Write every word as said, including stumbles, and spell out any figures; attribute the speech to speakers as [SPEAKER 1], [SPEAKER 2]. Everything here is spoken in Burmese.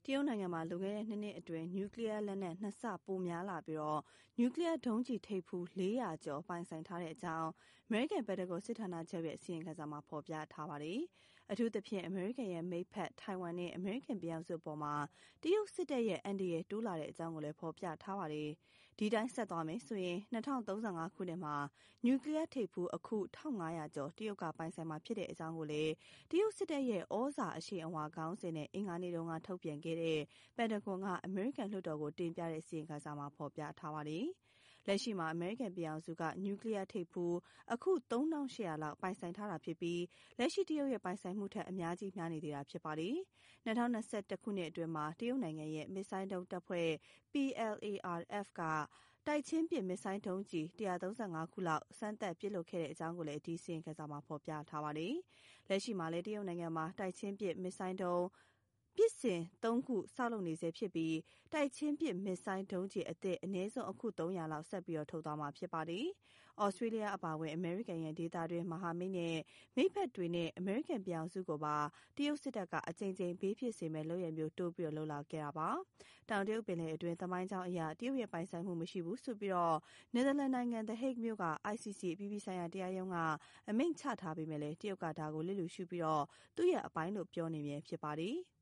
[SPEAKER 1] တရုတ်နိုင်ငံမှာလွန်ခဲ့တဲ့နှစ်နှစ်အတွင်းနျူကလ িয়ার လက်နက်နှစ်ဆပိုများလာပြီးတော့နျူကလ িয়ার ဒုံးကျည်ထိပ်ဖူးလေးရာကျော်ပိုင်ဆိုင်ထားတဲ့အကြောင်းအမေရိကန်ပက်တဂွန်စစ်ဌာနချုပ်ရဲ့အစီရင်ခံစာမှာဖော်ပြထားပါတယ်။အထူးသဖြင့်အမေရိကန်ရဲ့မိတ်ဖက်ထိုင်ဝမ်နဲ့အမေရိကန်ပြည်ထောင်စုပေါ်မှာတရုတ်စစ်တပ်ရဲ့အန်ဒီရဲ့တိုးလာတဲ့အကြောင်းကိုလည်းဖော်ပြထားပါတယ်။ဒီတိုင်းဆက်သွားမယ်ဆိုရင်၂၀၃၅ခုနှစ်မှာနျူကလ িয়ার ထိပ်ဖူးအခု၁၅၀၀ကျော်တရုတ်ကပိုင်ဆိုင်မှာဖြစ်တဲ့အကြောင်းကိုလည်းတရုတ်စစ်တပ်ရဲ့ဩဇာအရှိန်အဝါခေါင်းစဉ်နဲ့အင်္ဂါနေ့တုန်းကထုတ်ပြန်ခဲ့တဲ့ပက်တဂွန်ကအမေရိကန်လွှတ်တော်ကိုတင်ပြတဲ့အစီရင်ခံစာမှာဖော်ပြထားပါတယ်။လက်ရှိမှာအမေရိကန်ပြည်ထောင်စုကနျူကလ িয়ার ထိပ်ဖူးအခုသုံးထောင့်ရှစ်ရာလောက်ပိုင်ဆိုင်ထားတာဖြစ်ပြီးလက်ရှိတရုတ်ရဲ့ပိုင်ဆိုင်မှုထက်အများကြီးများနေသေးတာဖြစ်ပါတယ်။၂၀၂၁ခုနှစ်အတွင်းမှာတရုတ်နိုင်ငံရဲ့မစ်ဆိုင်းဒုံးတပ်ဖွဲ့ P L A R F ကတိုက်ချင်းပစ်မစ်ဆိုင်းဒုံးကျည်၁၃၅ခုလောက်စမ်းသပ်ပစ်လွှတ်ခဲ့တဲ့အကြောင်းကိုလည်းဒီအစီရင်ခံစာမှာဖော်ပြထားပါတယ်။လက်ရှိမှာလည်းတရုတ်နိုင်ငံမှာတိုက်ချင်းပစ်မစ်ဆိုင်းဒုံးပစ်စင်သုံးခုဆောက်လုပ်နေဆဲဖြစ်ပြီးတိုက်ချင်းပစ်မစ်ဆိုင်းဒုံးကျည်အသစ်အနည်းဆုံးအခုသုံးရာလောက်ဆက်ပြီးထုတ်သွားမှာဖြစ်ပါတယ်။ဩစတြေးလျအပါအဝင်အမေရိကန်ရဲ့ဒေသတွင်းမဟာမိတ်နဲ့မိတ်ဖက်တွေနဲ့အမေရိကန်ပြည်ထောင်စုကိုပါတရုတ်စစ်တပ်ကအကြိမ်ကြိမ်ဘေးဖြစ်စေမဲ့လုပ်ရမျိုးတိုးပြီးလှုပ်လာခဲ့တာပါ။တောင်တရုတ်ပင်လယ်အတွင်းသမိုင်းကြောင်းအရာတရုတ်ရဲ့ပိုင်ဆိုင်မှုမရှိဘူးဆိုပြီးတော့နယ်သာလန်နိုင်ငံ The Hague မြို့က I C C အပြည်ပြည်ဆိုင်ရာတရားရုံးကအမိန့်ချထားပေမဲ့လည်းတရုတ်ကဒါကိုလစ်လျူရှုပြီးတော့သူ့ရဲ့အပိုင်းလို့ပြောနေမြဲဖြစ်ပါတယ်။